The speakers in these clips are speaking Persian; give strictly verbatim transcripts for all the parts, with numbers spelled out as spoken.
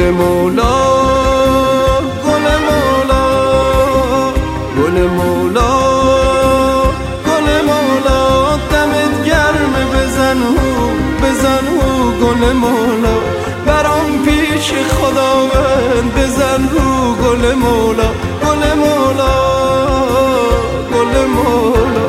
مولا گل مولا گل مولا گل مولا دمت گرم بزن هو بزن هو گل مولا برام پیش خداوند بزن رو گل مولا گل مولا گل مولا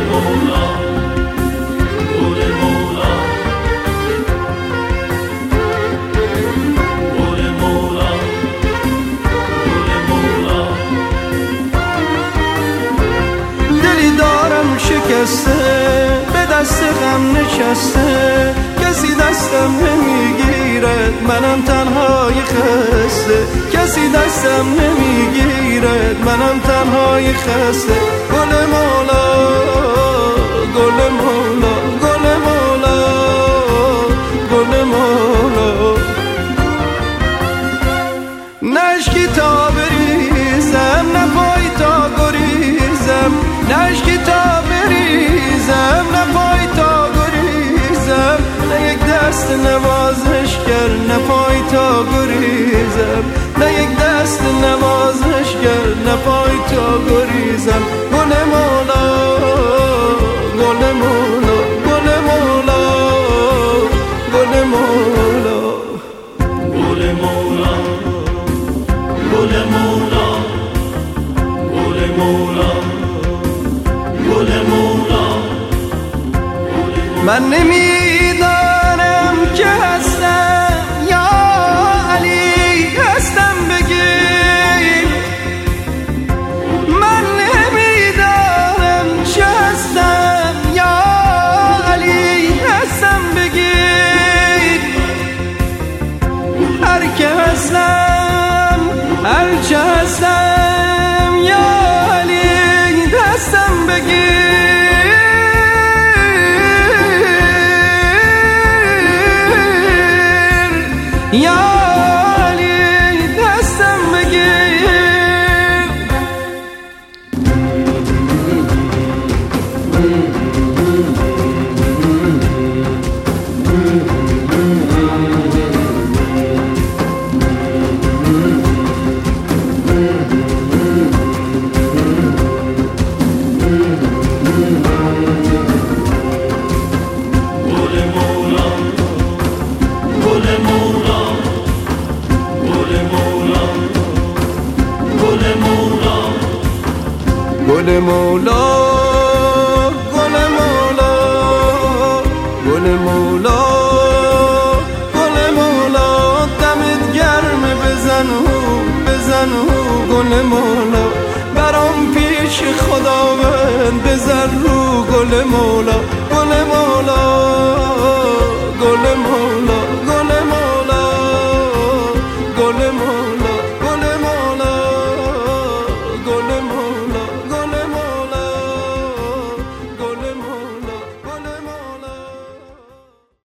به دست غم نشسته کسی دستم نمیگیرد منم تنهای خسته کسی دستم نمیگیرد منم تنهای خسته گل مولا گل مولا گل مولا گل مولا نشکی تا بریزم نه پای تا گریزم نشکی تا بریزم نه پای تا گریزم نه یک دست نوازش کرد نه پای تا گریزم نه یک دست نوازش کرد نه پای تا گریزم گل مولا گل مولا گل مولا گل مولا گل مولا گل مولا گل مولا گل مولا من نمیدانم که هستم یا علی هستم بگیر من نمیدانم چه هستم یا علی هستم بگیر هر که هستم هر چه هستم یا علی دستم بگیر یا علی دستم بگیر گل مولا گل مولا گل مولا گل مولا دمت گرم بزن هو بزن هو گل مولا برام پیش خداوند بزن رو گل مولا گل مولا